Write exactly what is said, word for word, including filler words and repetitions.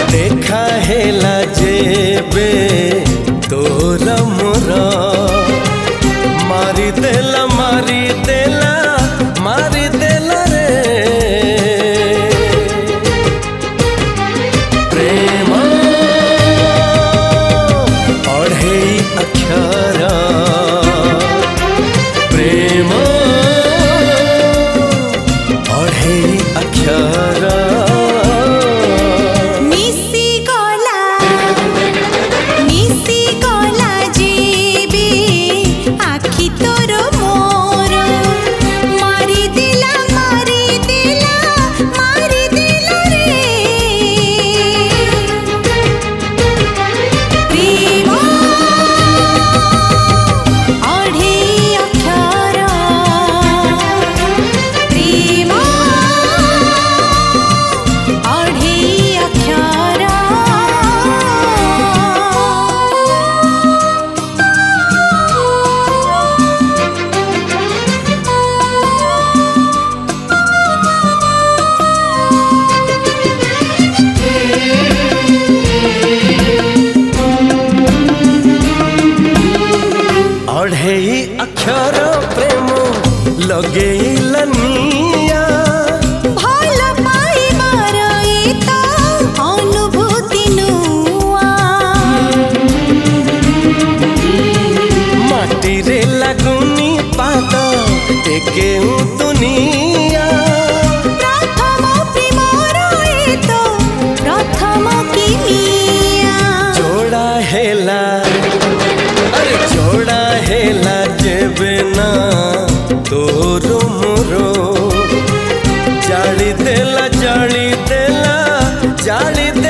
देखा हेला जेबे तोर मोर मारी देला मारी देला मारी देला रे प्रेम अढ़ेई अक्षर प्रेम अढ़ेई अक्षर अढ़ेई अक्षर प्रेम लगेला निया भल पाइबार ई तो अनुभूति नुआ माटी रे लगुनी पाद एके दुनिया प्रथम प्रेमर ई तो प्रथम किमिया जोड़ा हेला अरे जोड़ा हेला जेबे ना तोरो मोरो जाली देला जाली देला जाली